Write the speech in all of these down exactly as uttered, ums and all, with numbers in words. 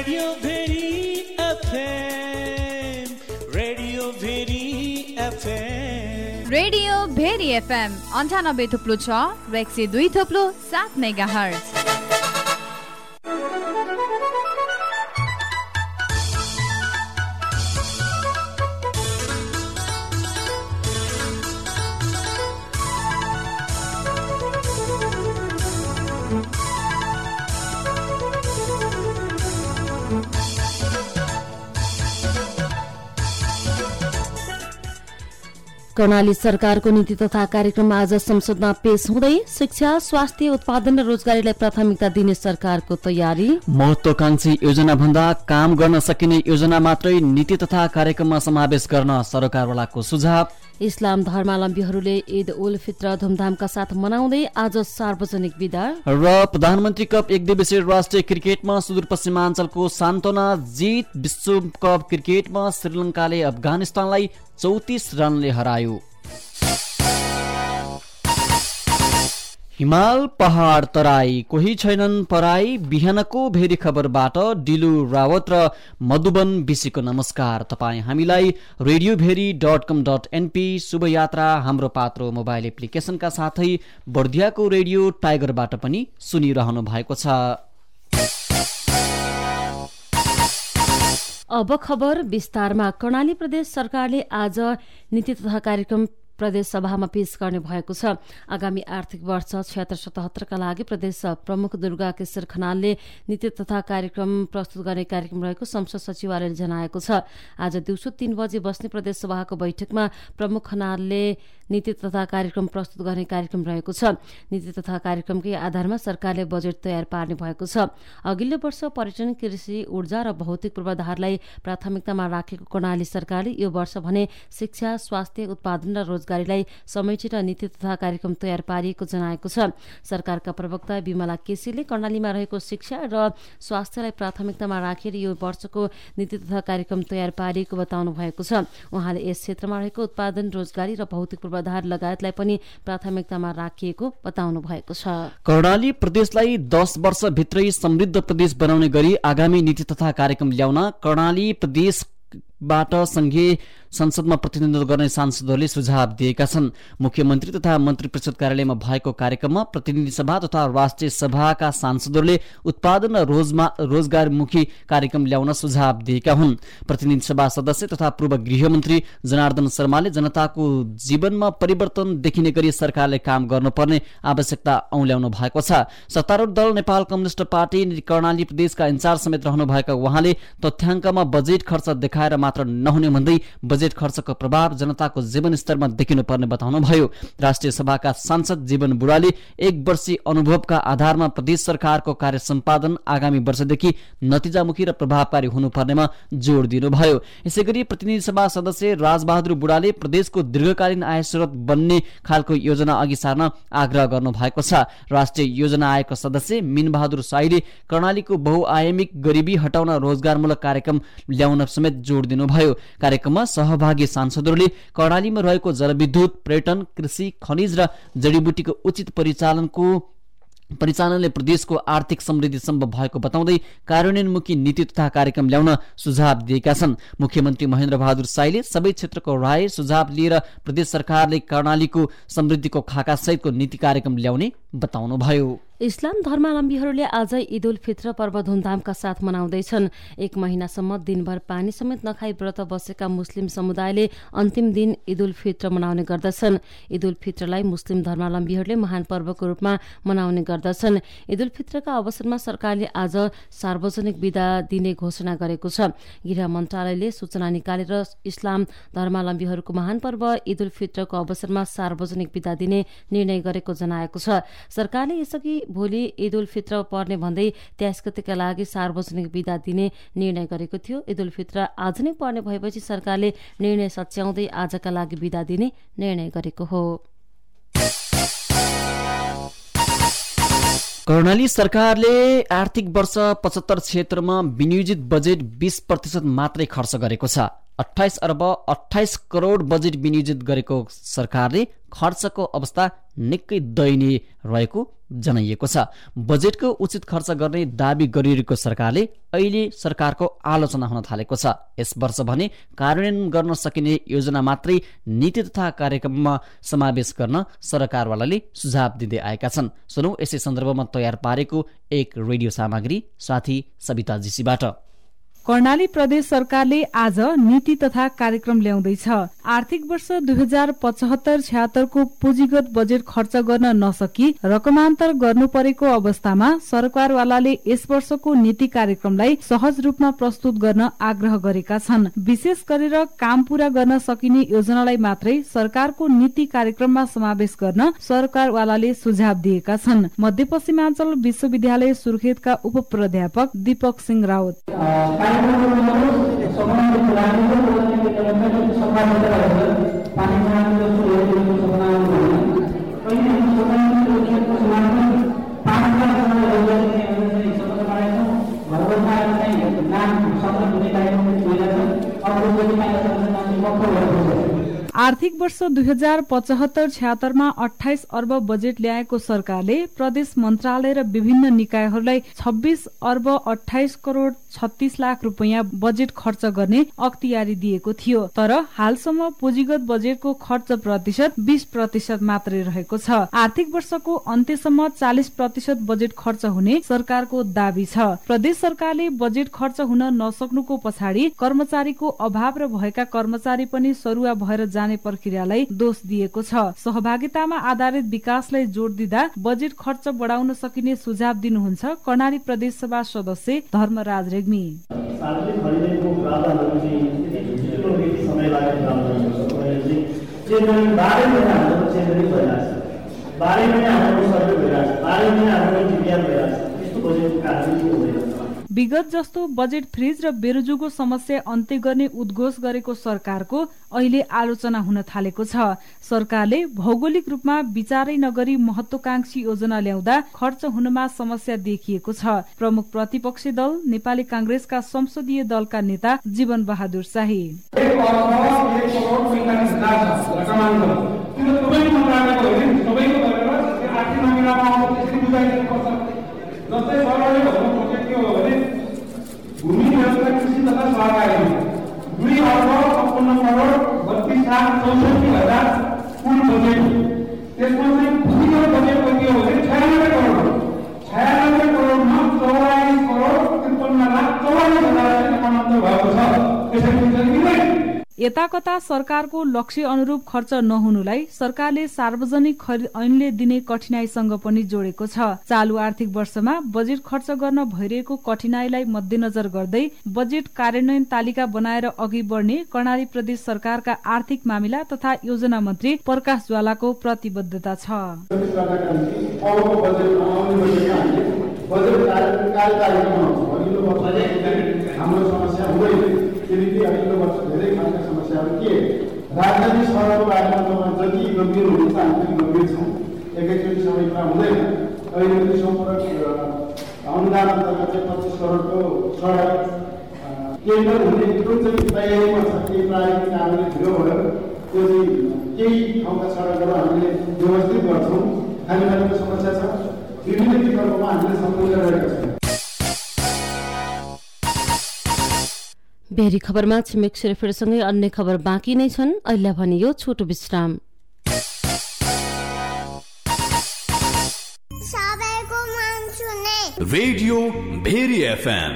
Radio Bheri FM, radio Bheri FM, radio Bheri FM अन्ठानब्बे थुप्लो छ र एक सय दुई थुप्लो सात मेगा हर्ज। कर्णाली सरकारको नीति तथा कार्यक्रम आज संसदमा पेश हुँदै शिक्षा, स्वास्थ्य, उत्पादन र रोजगारीलाई प्राथमिकता दिने सरकारको तयारी। महत्वाकांक्षी योजना भन्दा काम गर्न सकिने योजना मात्रै नीति तथा कार्यक्रममा समावेश गर्न सरकारवालाको सुझाव। इस्लाम धर्मावलम्बीहरूले ईद उल फित्र धुमधामका साथ मनाउँदै आज सार्वजनिक बिदा। र प्रधानमन्त्री कप एक दिवसीय राष्ट्रिय क्रिकेटमा सुदूरपश्चिमाञ्चलको सान्तोना जित। विश्वकप क्रिकेटमा श्रीलङ्काले अफगानिस्तानलाई चौतिस रनले हरायो। हिमाल पहाड तराई कोही छैनन् पराई। बिहानको भेरी खबरबाट डिलु रावत र मधुबन बिसीको नमस्कार। तपाईँ हामीलाई radio Bheri dot com dot NP शुभयात्रा हाम्रो पात्रो मोबाइल एप्लिकेशनका साथै बर्दियाको रेडियो टाइगरबाट पनि सुनिरहनु भएको छ। अब खबर विस्तारमा। कर्णाली प्रदेश सरकारले आज नीति तथा कार्यक्रम प्रदेश सभामा पेश गर्ने भएको छ। आगामी आर्थिक वर्ष छयत्तर सतहत्तरका लागि प्रदेश प्रमुख दुर्गा केशर खनालले नीति तथा कार्यक्रम प्रस्तुत गर्ने कार्यक्रम रहेको संसद सचिवालयले जनाएको छ। आज दिउँसो तीन बजे बस्ने प्रदेश सभाको बैठकमा प्रमुख खनालले नीति तथा कार्यक्रम प्रस्तुत गर्ने कार्यक्रम रहेको छ। नीति तथा कार्यक्रमकै आधारमा सरकारले बजेट तयार पार्ने भएको छ। अघिल्लो वर्ष पर्यटन, कृषि, ऊर्जा र भौतिक पूर्वाधारलाई प्राथमिकतामा राखेको कर्णाली सरकारले यो वर्ष भने शिक्षा, स्वास्थ्य, उत्पादन र रोजगारीलाई समेटेर नीति तथा कार्यक्रम तयार पारिएको जनाएको छ। सरकारका प्रवक्ता विमला केसीले कर्णालीमा रहेको शिक्षा र स्वास्थ्यलाई प्राथमिकतामा राखेर यो वर्षको नीति तथा कार्यक्रम तयार पारिएको बताउनु भएको छ। उहाँले यस क्षेत्रमा रहेको उत्पादन, रोजगारी र भौतिक पूर्वाधार लगायतलाई पनि प्राथमिकतामा राखिएको बताउनु भएको छ। कर्णाली प्रदेशलाई दस वर्षभित्रै समृद्ध प्रदेश बनाउने गरी आगामी नीति तथा कार्यक्रम ल्याउन कर्णाली प्रदेशबाट संघीय संसदमा प्रतिनिधित्व गर्ने सांसदहरूले सुझाव दिएका छन्। मुख्यमन्त्री तथा मन्त्री परिषद कार्यालयमा भएको कार्यक्रममा प्रतिनिधि सभा तथा राष्ट्रिय सभाका सांसदहरूले उत्पादन र रोजमा रोजगारमुखी कार्यक्रम ल्याउन सुझाव दिएका हुन्। प्रतिनिधि सभा सदस्य तथा पूर्व गृहमन्त्री जनार्दन शर्माले जनताको जीवनमा परिवर्तन देखिने गरी सरकारले काम गर्नुपर्ने आवश्यकता औल्याउनु भएको छ। सत्तारूढ दल नेपाल कम्युनिस्ट पार्टी कर्णाली प्रदेशका इन्चार्ज समेत रहनुभएका उहाँले तथ्याङ्कमा बजेट खर्च देखाएर मात्र नहुने भन्दै बजेट खर्चको प्रभाव जनताको जीवन स्तरमा देखिनुपर्ने बताउनुभयो। राष्ट्रिय सभाका सांसद जीवन बुढाले एक वर्षीय अनुभवका आधारमा प्रदेश सरकारको कार्य सम्पादन आगामी वर्षदेखि नतिजामुखी र प्रभावकारी हुनुपर्नेमा जोड़ दिनुभयो। यसैगरी प्रतिनिधि सभा सदस्य राजबहादुर बुढाले प्रदेशको दीर्घकालीन आय स्रोत बन्ने खालको योजना अघि सार्न आग्रह गर्नु भएको छ। राष्ट्रिय योजना आयोगका सदस्य मिनबहादुर साईले कर्णालीको बहुआयामिक गरिबी हटाउन रोजगारमूलक कार्यक्रम ल्याउन समेत जोड़ दिनुभयो। कार्यक्रममा सहभागी सांसदहरूले कर्णालीमा रहेको जलविद्युत, पर्यटन, कृषि, खनिज र जडीबुटीको उचित परिचालनको परिचालनले प्रदेशको आर्थिक समृद्धि सम्भव भएको बताउँदै कार्यान्वयनमुखी नीति तथा कार्यक्रम ल्याउन सुझाव दिएका छन्। मुख्यमन्त्री महेन्द्र बहादुर साईले सबै क्षेत्रको राय सुझाव लिएर प्रदेश सरकारले कर्णालीको समृद्धिको खाका सहितको नीति कार्यक्रम ल्याउने बताउनुभयो। इस्लाम धर्मावलम्बीहरूले आज ईद उल फित्र पर्व धुमधामका साथ मनाउँदैछन्। एक महिनासम्म दिनभर पानी समेत नखाई व्रत बसेका मुस्लिम समुदायले अन्तिम दिन ईद उल फित्र मनाउने गर्दछन्। ईद उल फित्रलाई मुस्लिम धर्मावलम्बीहरूले महान पर्वको रूपमा मनाउने गर्दछन्। ईद उल फित्रका अवसरमा सरकारले आज सार्वजनिक बिदा दिने घोषणा गरेको छ। गृह मन्त्रालयले सूचना निकालेर इस्लाम धर्मावलम्बीहरूको महान पर्व ईद उल फित्रको अवसरमा सार्वजनिक बिदा दिने निर्णय गरेको जनाएको छ। सरकारले यसअघि भोलि ईद उल फित्र पर्ने भन्दै तेइस गतेका लागि सार्वजनिक बिदा दिने निर्णय गरेको थियो। ईद उल फित्र आज नै पर्ने भएपछि सरकारले निर्णय सच्याउँदै आजका लागि बिदा दिने निर्णय गरेको हो। कर्णाली सरकारले आर्थिक वर्ष पचहत्तर क्षेत्रमा विनियोजित बजेट बीस प्रतिशत मात्रै खर्च गरेको छ। अठाइस अर्ब अठाइस करोड बजेट विनियोजित गरेको सरकारले खर्चको अवस्था निकै दयनीय रहेको जनाइएको छ। बजेटको उचित खर्च गर्ने दावी गरिरहेको सरकारले अहिले सरकारको आलोचना हुन थालेको छ। यस वर्ष भने कार्यान्वयन गर्न सकिने योजना मात्रै नीति तथा कार्यक्रममा समावेश गर्न सरकारवालाले सुझाव दिँदै आएका छन्। सुनौ यसै सन्दर्भमा तयार पारेको एक रेडियो सामग्री साथी सविता जीसीबाट। कर्णाली प्रदेश सरकारले आज नीति तथा कार्यक्रम ल्याउँदैछ। आर्थिक वर्ष दुई हजार पचहत्तर छ्यात्तरको पुँजीगत बजेट खर्च गर्न नसकी रकमान्तर गर्नु परेको अवस्थामा सरकारवालाले यस वर्षको नीति कार्यक्रमलाई सहज रूपमा प्रस्तुत गर्न आग्रह गरेका छन्। विशेष गरेर काम पूरा गर्न सकिने योजनालाई मात्रै सरकारको नीति कार्यक्रममा समावेश गर्न सरकारवालाले सुझाव दिएका छन्। मध्यपश्चिमाञ्चल विश्वविद्यालय सुर्खेतका उप प्राध्यापक दीपक सिंह राउत आर्थिक वर्ष दुई हजार पचहत्तर छ्यात्तरमा अठाइस अर्ब बजेट ल्याएको सरकारले प्रदेश मन्त्रालय र विभिन्न निकायहरूलाई छब्बीस अर्ब अठाइस करोड छत्तीस लाख रुपियाँ बजेट खर्च गर्ने अख्तियारी दिएको थियो। तर हालसम्म पुँजीगत बजेटको खर्च प्रतिशत बीस प्रतिशत मात्रै रहेको छ। आर्थिक वर्षको अन्त्यसम्म चालिस प्रतिशत बजेट खर्च हुने सरकारको दावी छ। प्रदेश सरकारले बजेट खर्च हुन नसक्नुको पछाडि कर्मचारीको अभाव र भएका कर्मचारी पनि सरुवा भएर जाने प्रक्रियालाई दोष दिएको छ। सहभागितामा आधारित विकासलाई जोड दिँदा बजेट खर्च बढाउन सकिने सुझाव दिनुहुन्छ कर्णाली प्रदेश सभा सदस्य धर्मराज रेग्मी। विगत जस्तो बजेट फ्रिज र बेरोजुगो समस्या अन्त्य गर्ने उद्घोष गरेको सरकारको अहिले आलोचना हुन थालेको छ। सरकारले भौगोलिक रूपमा विचारै नगरी महत्वाकांक्षी योजना ल्याउँदा खर्च हुनमा समस्या देखिएको छ। प्रमुख प्रतिपक्षी दल नेपाली कांग्रेसका संसदीय दलका नेता जीवन बहादुर शाही भूमि व्यवस्था कृषि तथा सहकारी दुई अर्ब छप्पन्न करोड बत्तीस लाख चौसठी हजार कुल बजेट, त्यसमा चाहिँ पुँजीगत बजेट कति हो भने छयानब्बे करोड छयानब्बे करोडमा चौवालिस करोड त्रिपन्न लाख चौवालिस हजार रकम भएको छ। त्यसैले यता कता सरकारको लक्ष्य अनुरूप खर्च नहुनुलाई सरकारले सार्वजनिक ऐनले दिने कठिनाईसँग पनि जोडेको छ। चालू आर्थिक वर्षमा बजेट खर्च गर्न भइरहेको कठिनाईलाई मध्यनजर गर्दै बजेट कार्यान्वयन तालिका बनाएर अघि बढ्ने कर्णाली प्रदेश सरकारका आर्थिक मामिला तथा योजना मन्त्री प्रकाश ज्वालाको प्रतिबद्धता छ। हाम्रो समस्या हुँदैन किनकि अघिल्लो वर्ष धेरै खालका समस्याहरू के राजधानी सहरको बारेमा जति गम्भीर हुन्छ हामी गम्भीर छौँ। एकैचोटि सबै कुरा हुँदैन। अहिले सम्पूर्ण अनुदान अन्तर्गत चाहिँ पच्चिस करोडको सडक केन्द्र हुने जुन चाहिँ तयारीमा छ केही प्राविधिक कामले ढिलो भयो। त्यो चाहिँ केही ठाउँका सडकहरू हामीले व्यवस्थित गर्छौँ। खानेपानीको समस्या छ। विभिन्न विकल्पमा हामीले सम्पूर्ण रहेका छौँ। बेरी खबरमा छिमेक सेरेफेरसँगै अन्य खबर बाँकी नै छन्। अहिले भने यो छोटो विश्राम। रेडियो भेरी एफएम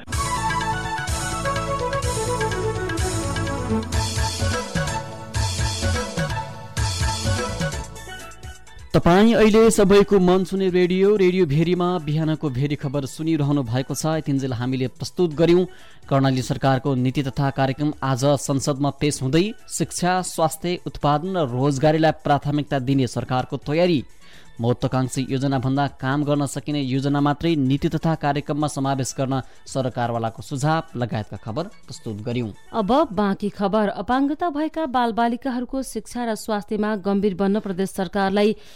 तपाईँ अहिले सबैको मन छुने रेडियो रेडियो भेरीमा बिहानको भेरी खबर सुनिरहनु भएको छ। यतिन्जेल हामीले प्रस्तुत गर्यौं कर्णाली सरकारको नीति तथा कार्यक्रम आज संसदमा पेश हुँदै शिक्षा, स्वास्थ्य, उत्पादन र रोजगारीलाई प्राथमिकता दिने सरकारको तयारी, महत्वाकांक्षी योजना भन्दा काम गर्न सकिने योजना मात्रै नीति तथा कार्यक्रममा समावेश गर्न सरकारवालाको सुझाव लगायतका खबर प्रस्तुत गर्यौं। अब बाँकी खबर। अपाङ्गता भएका बालबालिकाहरूको शिक्षा र स्वास्थ्यमा गम्भीर बन्न प्रदेश सरकारलाई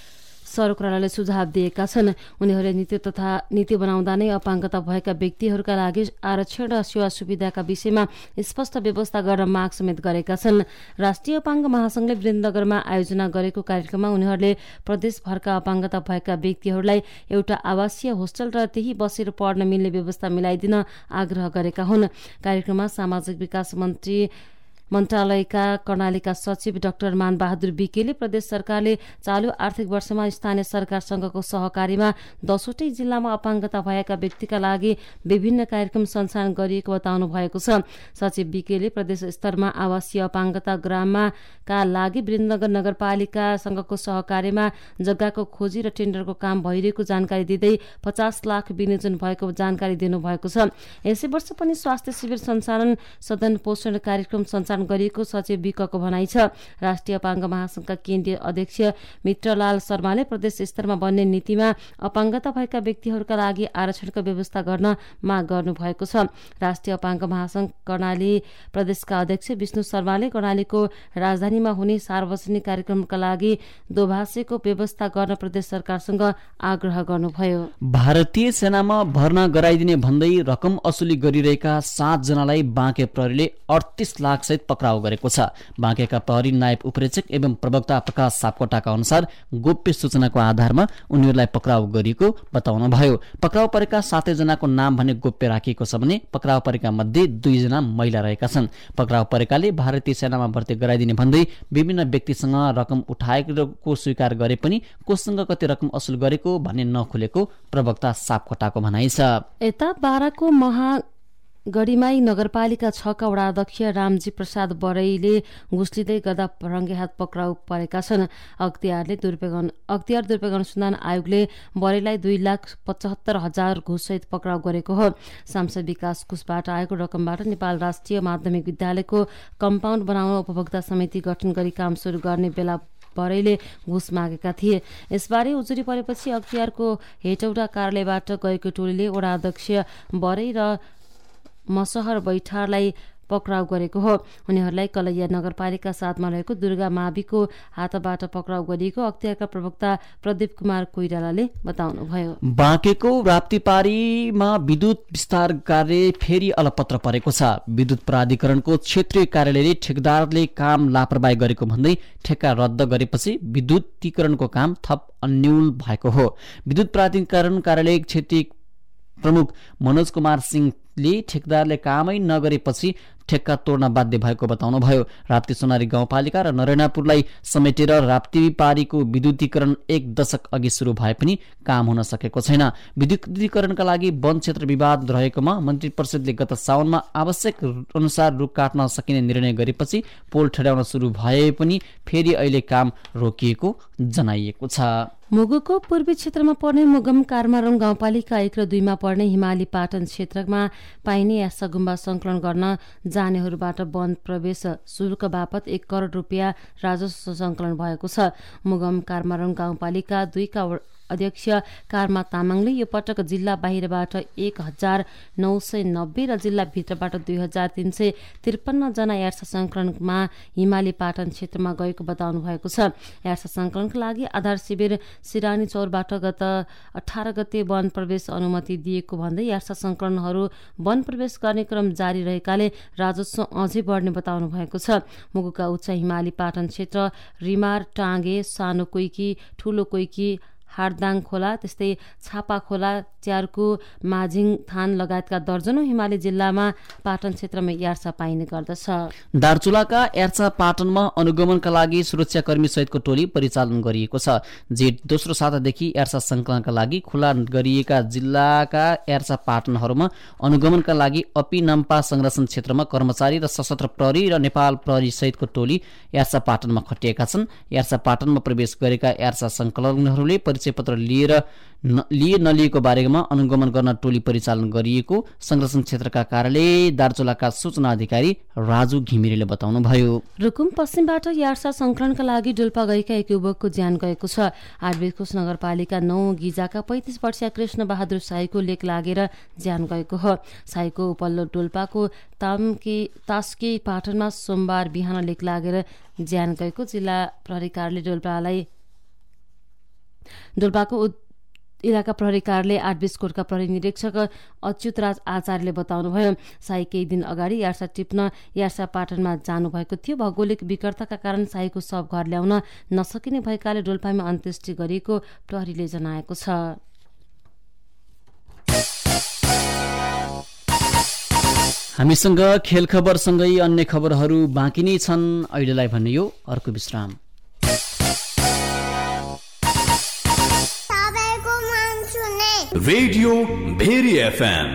सर्वोच्चले सुझाव दिएका छन्। उनीहरूले नीति तथा नीति बनाउँदा नै अपाङ्गता भएका व्यक्तिहरूका लागि आरक्षण र सेवा सुविधाका विषयमा स्पष्ट व्यवस्था गर्न माग समेत गरेका छन्। राष्ट्रिय अपाङ्ग महासंघले वीरेन्द्रनगरमा आयोजना गरेको कार्यक्रममा उनीहरूले प्रदेशभरका अपाङ्गता भएका व्यक्तिहरूलाई एउटा आवासीय होस्टल र त्यही बसेर पढ्न मिल्ने व्यवस्था मिलाइदिन आग्रह गरेका हुन्। कार्यक्रममा सामाजिक विकास मन्त्री मन्त्रालयका कर्णालीका सचिव डाक्टर मानबहादुर बिकेले प्रदेश सरकारले चालू आर्थिक वर्षमा स्थानीय सरकारसँगको सहकारीमा दसवटै जिल्लामा अपाङ्गता भएका व्यक्तिका लागि विभिन्न कार्यक्रम सञ्चालन गरिएको बताउनु भएको छ। सचिव बिकेले प्रदेश स्तरमा आवासीय अपाङ्गता ग्राममा का लागि वीरेन्द्रनगर नगरपालिकासँगको सहकारीमा जग्गाको खोजी र टेन्डरको काम भइरहेको जानकारी दिँदै पचास लाख विनियोजन भएको जानकारी दिनुभएको छ। यसै वर्ष पनि स्वास्थ्य शिविर सञ्चालन, सदन पोषण कार्यक्रम सञ्चालन गरिएको सचिव विकको भनाइ छ। राष्ट्रिय अपाङ्ग महासंघका केन्द्रीय अध्यक्ष मित्रलाल शर्माले प्रदेश स्तरमा बन्ने नीतिमा अपाङ्गता भएका व्यक्तिहरूका लागि आरक्षणको व्यवस्था गर्न माग गर्नुभएको छ। राष्ट्रिय अपाङ्ग महासंघ कर्णाली प्रदेशका अध्यक्ष विष्णु शर्माले कर्णालीको राजधानीमा हुने सार्वजनिक कार्यक्रमका लागि दोभाषीको व्यवस्था गर्न प्रदेश सरकारसँग आग्रह गर्नुभयो। भारतीय सेनामा भर्ना गराइदिने भन्दै रकम असुली गरिरहेका सात जनालाई बाँके प्रहरीले अडतीस लाख सहित पक्राउ गरेको छ। बाँकेका प्रहरी नायब उपरीक्षक एवं प्रवक्ता प्रकाश सापकोटाका अनुसार गोप्य सूचनाको आधारमा उनीहरूलाई पक्राउ गरिएको बताउनुभयो। पक्राउ परेका सातै जनाको नाम भने गोप्य राखिएको छ भने पक्राउ परेका मध्ये दुईजना महिला रहेका छन्। पक्राउ परेकाले भारतीय सेनामा भर्ती गराइदिने भन्दै विभिन्न व्यक्तिसँग रकम उठाएको स्वीकार गरे पनि कोसँग कति रकम असुल गरेको भन्ने नखुलेको प्रवक्ता सापकोटाको भनाइ छ। यता बाराको महा गढीमाई नगरपालिका छका वडा अध्यक्ष रामजी प्रसाद बरैले घुस लिँदै गर्दा रङ्गे हात पक्राउ परेका छन्। अख्तियारले दुर्व्यवहार अख्तियार दुर्व्यवहार अनुसन्धान आयोगले बरैलाई दुई लाख पचहत्तर हजार घुससहित पक्राउ गरेको हो। सांसद विकास कोषबाट आएको रकमबाट नेपाल राष्ट्रिय माध्यमिक विद्यालयको कम्पाउन्ड बनाउन उपभोक्ता समिति गठन गरी काम सुरु गर्ने बेला बरैले घुस मागेका थिए। यसबारे उजुरी परेपछि अख्तियारको हेटौडा कार्यालयबाट गएको टोलीले वडा अध्यक्ष बरै र मसहर बैठारलाई पक्राउ गरेको हो। उनीहरूलाई कलैया नगरपालिका साथमा रहेको दुर्गा माविको हातबाट पक्राउ गरिएको अख्तियारका प्रवक्ता प्रदीप कुमार कोइरालाले बताउनुभयो। बाँकेको राप्तीपारीमा विद्युत विस्तार कार्य फेरि अलपत्र परेको छ। विद्युत प्राधिकरणको क्षेत्रीय कार्यालयले ठेकदारले काम लापरवाही गरेको भन्दै ठेक्का रद्द गरेपछि विद्युतीकरणको काम थप अन्यूल भएको हो। विद्युत प्राधिकरण कार्यालय क्षेत्रीय प्रमुख मनोज कुमार सिंहले ठेकदारले कामै नगरेपछि ठेक्का तोड्न बाध्य भएको बताउनुभयो। राप्ती सोनारी गाउँपालिका र नरेनापुरलाई समेटेर राप्ती पारीको विद्युतीकरण एक दशक अघि सुरु भए पनि काम हुन सकेको छैन। विद्युतीकरणका लागि वन क्षेत्र विवाद रहेकोमा मन्त्री परिषदले गत साउनमा आवश्यक अनुसार रुख काट्न सकिने निर्णय गरेपछि पोल ठड्याउन सुरु भए पनि फेरि अहिले काम रोकिएको जनाइएको छ। मुगुको पूर्वी क्षेत्रमा पर्ने मुगम कार्मारङ गाउँपालिका एक र दुईमा पर्ने हिमाली पाटन क्षेत्रमा पाइने यासा गुम्बा संकलन गर्न जानेहरूबाट वन प्रवेश शुल्क बापत एक करोड रुपियाँ राजस्व संकलन भएको छ। मुगम कार्मारङ गाउँपालिका दुईका अध्यक्ष कार्मा तामाङले यो पटक जिल्ला बाहिरबाट एक हजार नौ सय नब्बे र जिल्लाभित्रबाट दुई हजार तीन सय त्रिपन्न जना यार्सा संकलनमा हिमाली पाटन क्षेत्रमा गएको बताउनु भएको छ। यार्सा संकलनका लागि आधार शिविर सिरानी चौरबाट गत अठार गते वन प्रवेश अनुमति दिएको भन्दै यार्सा संकलनहरू वन प्रवेश गर्ने क्रम जारी रहेकाले राजस्व अझै बढ्ने बताउनु भएको छ। मुगुका उच्च हिमाली पाटन क्षेत्र रिमार, टाँगे, सानो कोइकी, ठुलो कोइकी, हार्दाङ खोला, त्यस्तै छापा खोला, च्यार्कु, माझिङ थान लगायतका दर्जनौं हिमाली जिल्लामा पाटन क्षेत्रमा यार्सा पाइने गर्दछ। दार्चुलाका यार्सा पाटनमा अनुगमनका लागि सुरक्षाकर्मी सहितको टोली परिचालन गरिएको छ। जेठ दोस्रो सातादेखि यार्सा संकलनका लागि खुला गरिएका जिल्लाका यार्सा पाटनहरूमा अनुगमनका लागि अपी नाम्पा संरक्षण क्षेत्रमा कर्मचारी र सशस्त्र प्रहरी र नेपाल प्रहरी सहितको टोली यार्सा पाटनमा खटिएका छन्। यार्सा पाटनमा प्रवेश गरेका यार्सा संकलनहरूले परिचय पत्र लिएर लिए नलिएको बारेमा अनुगमन गर्न टोली परिचालन गरिएको संरक्षण क्षेत्रका कार्यालय दार्चुलाका सूचना अधिकारी राजु घिमिरेले बताउनुभयो। रुकुम पश्चिमबाट यार्सा संकलनका लागि डोल्पा गएका एक युवकको ज्यान गएको छ। आठबेखोस नगरपालिका नौ गिजाका पैंतिस वर्षीय कृष्ण बहादुर साईको लेक लागेर ज्यान गएको हो। साईको उपल्लो डोल्पाको तामके तास्के पाटनमा सोमबार बिहान लेक लागेर ज्यान गएको जिल्ला प्रहरी कार्यालय डोल्पालाई डोल्पाको इलाका प्रहरी कार्यालय आठ बीस कोटका प्रहरी निरीक्षक अच्युत राज आचार्यले बताउनुभयो शाही केही दिन अगाडि यार्सा टिप्न यार्सा पाटनमा जानुभएको थियो। भौगोलिक विकटताका कारण शाहीको शव घर ल्याउन नसकिने भएकाले डोल्पामा अन्त्येष्टि गरिएको प्रहरीले जनाएको छ। हामीसँग खेल खबरसँगै अन्य खबरहरू बाँकी नै छन्। अहिलेलाई भन्ने यो अर्को विश्राम। रेडियो भेरी एफएम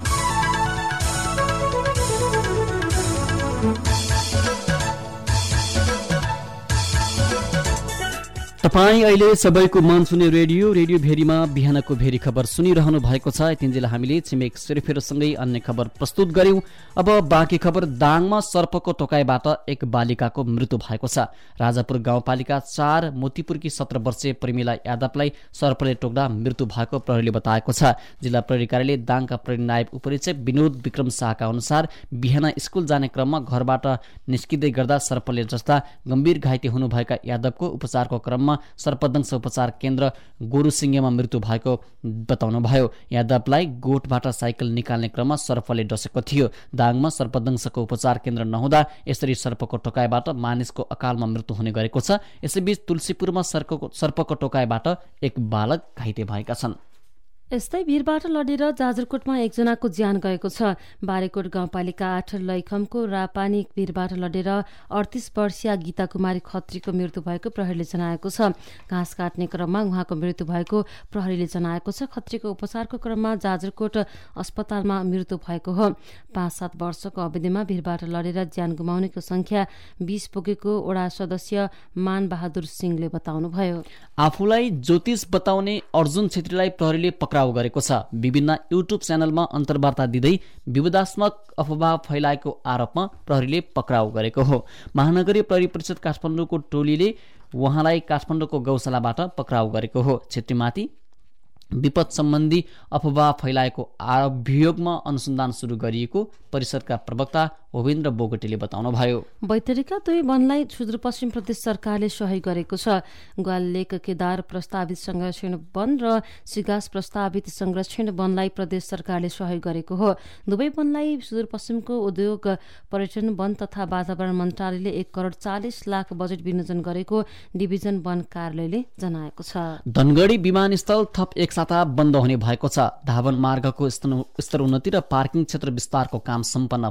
तपाईँ अहिले सबैको मन सुने रेडियो रेडियो भेरीमा बिहानको भेरी खबर सुनिरहनु भएको छ। यतिन्जेल हामीले छिमेक सेरोफेरोसँगै अन्य खबर प्रस्तुत गर्यौं। अब बाँकी खबर। दाङमा सर्पको टोकाइबाट एक बालिकाको मृत्यु भएको छ। राजापुर गाउँपालिका चार मोतीपुरकी सत्र वर्षीय प्रमिला यादवलाई सर्पले टोक्दा मृत्यु भएको प्रहरीले बताएको छ। जिल्ला प्रहरी कार्यालय दाङका प्रहरी नायब उपरीक्षक विनोद विक्रम शाहका अनुसार बिहान स्कुल जाने क्रममा घरबाट निस्किँदै गर्दा सर्पले जस्ता गम्भीर घाइते हुनुभएका यादवको उपचारको क्रममा सर्पदंश उपचार केन्द्र गोरुसिंहेमा मृत्यु भएको बताउनुभयो। यादवलाई गोठबाट साइकल निकाल्ने क्रममा सर्पले डसेको थियो। दाङमा सर्पदंशको उपचार केन्द्र नहुँदा यसरी सर्पको टोकाइबाट मानिसको अकालमा मृत्यु हुने गरेको छ। यसैबीच तुलसीपुरमा सर्पको सर्पको टोकाइबाट एक बालक घाइते भएका छन्। यस्तै भिरबाट लडेर जाजरकोटमा एकजनाको ज्यान गएको छ। बारेकोट गाउँपालिका आठ लैखमको रापानी भिरबाट लडेर अडतिस वर्षीय गीता कुमारी खत्रीको मृत्यु भएको प्रहरीले जनाएको छ। घाँस काट्ने क्रममा उहाँको मृत्यु भएको प्रहरीले जनाएको छ। खत्रीको उपचारको क्रममा जाजरकोट अस्पतालमा मृत्यु भएको हो। पाँच सात वर्षको अवधिमा भिरबाट लडेर ज्यान गुमाउनेको संख्या बीस पुगेको वडा सदस्य मान बहादुर सिंहले बताउनुभयो। आफूलाई ज्योतिष बताउने अर्जुन छेत्रीलाई प्रहरीले पक्राउ गरेको छ। विभिन्न युट्युब च्यानलमा अन्तर्वार्ता दिँदै विवादात्मक अफवाह फैलाएको आरोपमा प्रहरीले पक्राउ गरेको हो। महानगरीय प्रहरी परिषद काठमाडौँको टोलीले उहाँलाई काठमाडौँको गौशालाबाट पक्राउ गरेको हो। छेत्रीमाथि विपद सम्बन्धी अफवाह फैलाएको अभियोगमा अनुसन्धान सुरु गरिएको परिषदका प्रवक्ता होवेन्द्र बोगटीले बताउनुभयो। बैतडीका दुई वनलाई सुदूरपश्चिम प्रदेश सरकारले सहयोग गरेको छ। ग्वालेक केदार प्रस्तावित संरक्षण वन र सिगास प्रस्तावित संरक्षण वनलाई प्रदेश सरकारले सहयोग गरेको हो। दुवै वनलाई सुदूरपश्चिमको उद्योग पर्यटन वन तथा वातावरण मन्त्रालयले एक करोड चालिस लाख बजेट विनियोजन गरेको डिभिजन वन कार्यालयले जनाएको छ। धनगढी विमानस्थल थप एक साता बन्द हुने भएको छ। धावन मार्गको स्तर उन्नति र पार्किङ क्षेत्र विस्तारको काम सम्पन्न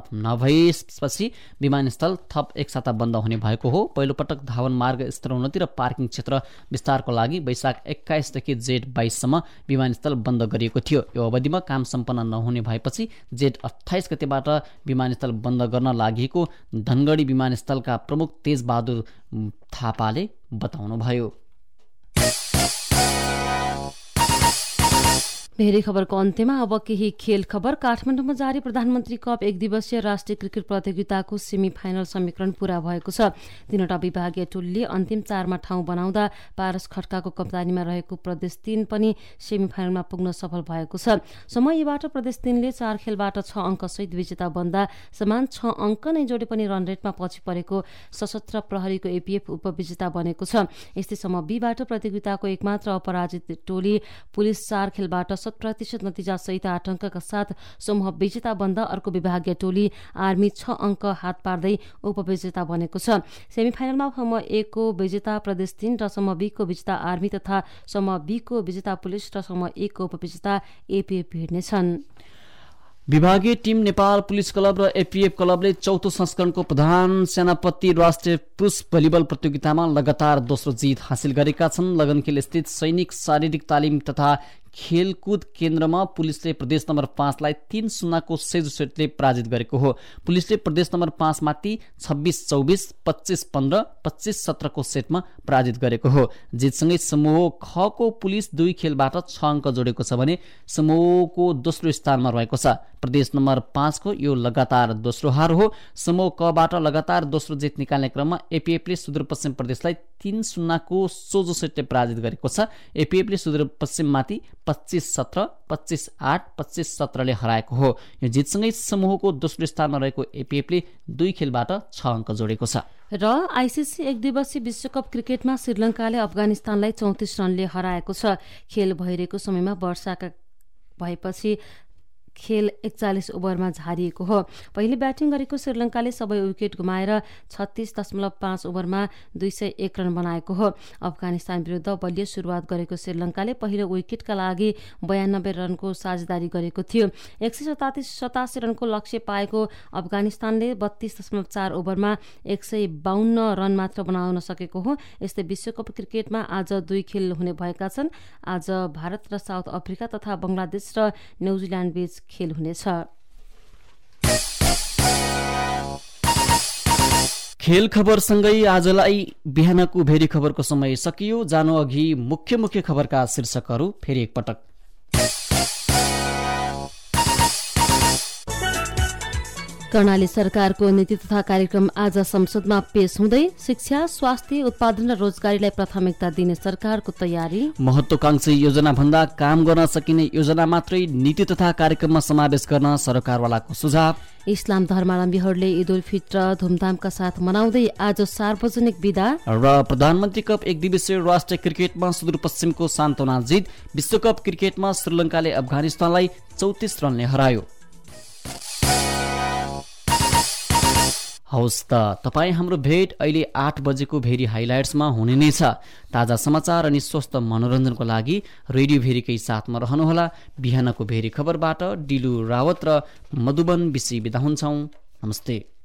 नभएपछि विमानस्थल थप एक साता बन्द हुने भएको हो। पहिलोपटक धावन मार्ग स्तर उन्नति र पार्किङ क्षेत्र विस्तारको लागि वैशाख एक्काइसदेखि जेठ बाइससम्म विमानस्थल बन्द गरिएको थियो। यो अवधिमा काम सम्पन्न नहुने भएपछि जेठ अठाइस गतेबाट विमानस्थल बन्द गर्न लागि धनगढी विमानस्थलका प्रमुख तेजबहादुर थापाले बताउनुभयो। भेरी खबरको अन्त्यमा अब केही खेल खबर। काठमाडौँमा जारी प्रधानमन्त्री कप एक दिवसीय राष्ट्रिय क्रिकेट प्रतियोगिताको सेमी फाइनल समीकरण पूरा भएको छ। तीनवटा विभागीय टोलीले अन्तिम चारमा ठाउँ बनाउँदा पारस खड्काको कप्तानीमा रहेको प्रदेश तीन पनि सेमी फाइनलमा पुग्न सफल भएको छ। समयबाट प्रदेश तीनले चार खेलबाट छ अङ्कसहित विजेता बन्दा समान छ अङ्क नै जोडे पनि रन रेटमा पछि परेको सशस्त्र प्रहरीको एपीएफ उपविजेता बनेको छ। यस्तै समूह बीबाट प्रतियोगिताको एकमात्र अपराजित टोली पुलिस चार खेलबाट शत प्रतिशत नतिजा सहित आठ अङ्कका साथ समूह विजेता बन्दा अर्को विभागीय टोली आर्मी छ अङ्क हात पार्दै उपविजेता बनेको छ। सेमिफाइनलमा समूह ए को विजेता प्रदेश तीन र समूह बी को विजेता आर्मी तथा समूह बी को विजेता पुलिस र समूह ए को उपविजेता एपीएफ भिड्नेछन्। विभागीय टिम नेपाल पुलिस क्लब र एपीएफ क्लबले चौथो संस्करणको प्रधान सेनापति राष्ट्रिय पुरुष भलिबल प्रतियोगितामा लगातार दोस्रो जित हासिल गरेका छन्। लगनखेल स्थित सैनिक शारीरिक तालिम तथा खेलकुद केन्द्रमा पुलिसले प्रदेश नम्बर पाँचलाई तीन शून्यको सेजो सेटले पराजित गरेको हो। पुलिसले प्रदेश नम्बर पाँचमाथि छब्बिस चौबिस पच्चिस पन्ध्र पच्चिस सत्रको सेटमा पराजित गरेको हो। जितसँगै समूह ख को पुलिस दुई खेलबाट छ अङ्क जोडेको छ भने समूहको दोस्रो स्थानमा रहेको छ। प्रदेश नम्बर पाँचको यो लगातार दोस्रो हार हो। समूह कबाट लगातार दोस्रो जित निकाल्ने क्रममा एपीएफले सुदूरपश्चिम प्रदेशलाई तीन शून्यको सोझो सेटले पराजित गरेको छ। एपीएफले सुदूरपश्चिममाथि पच्चिस सत्र, पच्चिस आठ, पच्चिस सत्रले हराएको हो। यो जितसँगै समूहको दोस्रो स्थानमा रहेको एपीएफले दुई खेलबाट छ अङ्क जोडेको छ। र आइसिसी एक दिवसीय विश्वकप क्रिकेटमा श्रीलङ्काले अफगानिस्तानलाई चौतिस रनले हराएको छ। खेल भइरहेको समयमा वर्षाका भएपछि खेल एकचालिस ओभरमा झारिएको हो। पहिले ब्याटिङ गरेको श्रीलङ्काले सबै विकेट गुमाएर छत्तीस दशमलव पाँच ओभरमा दुई सय एक रन बनाएको हो। अफगानिस्तान विरुद्ध बलियो सुरुवात गरेको श्रीलङ्काले पहिलो विकेटका लागि बयानब्बे रनको साझेदारी गरेको थियो। एक सय सतासी सतासी रनको लक्ष्य पाएको अफगानिस्तानले बत्तीस दशमलव चार ओभरमा एक सय बाहन्न रन मात्र बनाउन सकेको हो। यस्तै विश्वकप क्रिकेटमा आज दुई खेल हुने भएका छन्। आज भारत र साउथ अफ्रिका तथा बंगलादेश र न्युजिल्यान्ड बीच खेल हुनेछ। खेल खबरसँगै आजलाई बिहानको भेरी खबरको समय सकियो। जानु अघि मुख्य मुख्य खबरका शीर्षकहरू फेरि एकपटक। कर्णाली सरकारको नीति तथा कार्यक्रम आज संसदमा पेश हुँदै शिक्षा, स्वास्थ्य, उत्पादन र रोजगारीलाई प्राथमिकता दिने सरकारको तयारी। महत्वाकांक्षी योजना भन्दा काम गर्न सकिने योजना मात्रै नीति तथा कार्यक्रममा समावेश गर्न सरकारवालाको सुझाव। इस्लाम धर्मावलम्बीहरूले ईद उल फित्र धुमधामका साथ मनाउँदै आज सार्वजनिक बिदा। र प्रधानमन्त्री कप एक दिवसीय राष्ट्रिय क्रिकेटमा सुदूरपश्चिमको सान्तवना जित। विश्वकप क्रिकेटमा श्रीलङ्काले अफगानिस्तानलाई चौतिस रनले हरायो। हौस् त तपाईँ हाम्रो भेट अहिले आठ बजेको भेरी हाइलाइट्समा हुने नै छ। ताजा समाचार अनि स्वस्थ मनोरञ्जनको लागि रेडियो भेरीकै साथमा रहनुहोला। बिहानको भेरी खबरबाट डिलु रावत र मधुबन बिसी बिदा हुन्छौँ। नमस्ते।